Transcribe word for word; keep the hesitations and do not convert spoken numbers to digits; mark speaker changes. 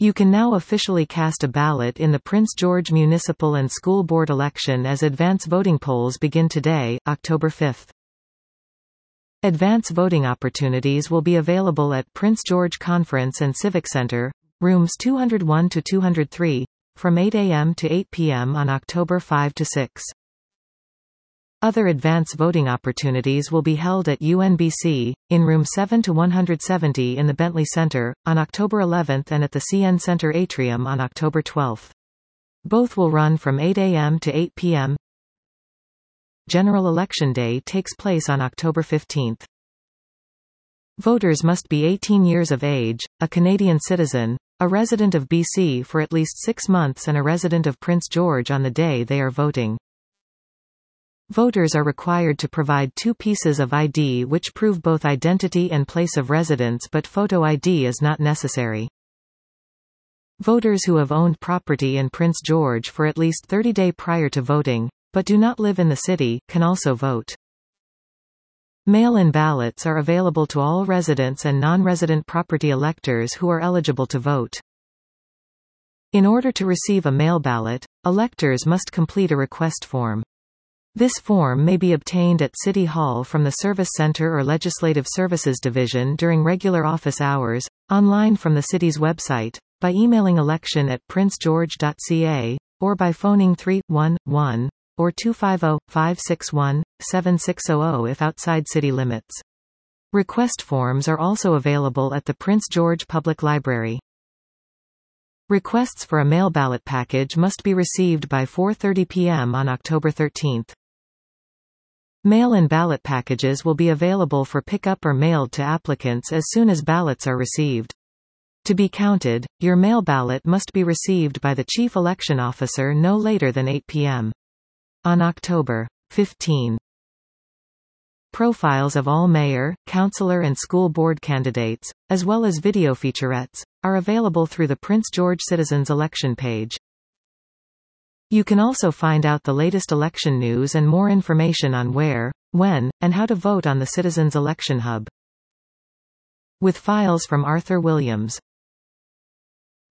Speaker 1: You can now officially cast a ballot in the Prince George Municipal and School Board election as advance voting polls begin today, October fifth. Advance voting opportunities will be available at Prince George Conference and Civic Center, rooms two oh one to two oh three, from eight a m to eight p m on October fifth to sixth. Other advance voting opportunities will be held at U N B C, in room seven to one seventy in the Bentley Center, on October eleventh and at the C N Center Atrium on October twelfth. Both will run from eight a m to eight p m General Election Day takes place on October fifteenth. Voters must be eighteen years of age, a Canadian citizen, a resident of B C for at least six months and a resident of Prince George on the day they are voting. Voters are required to provide two pieces of I D which prove both identity and place of residence, but photo I D is not necessary. Voters who have owned property in Prince George for at least thirty days prior to voting, but do not live in the city, can also vote. Mail-in ballots are available to all residents and non-resident property electors who are eligible to vote. In order to receive a mail ballot, electors must complete a request form. This form may be obtained at City Hall from the Service Center or Legislative Services Division during regular office hours, online from the city's website, by emailing election at prince george dot c a, or by phoning three one one or two five zero, five six one, seven six zero zero if outside city limits. Request forms are also available at the Prince George Public Library. Requests for a mail ballot package must be received by four thirty p m on October thirteenth. Mail-in ballot packages will be available for pickup or mailed to applicants as soon as ballots are received. To be counted, your mail ballot must be received by the Chief Election Officer no later than eight p m on October fifteenth. Profiles of all mayor, councillor and school board candidates, as well as video featurettes, are available through the Prince George Citizens Election page. You can also find out the latest election news and more information on where, when, and how to vote on the Citizens Election Hub. With files from Arthur Williams.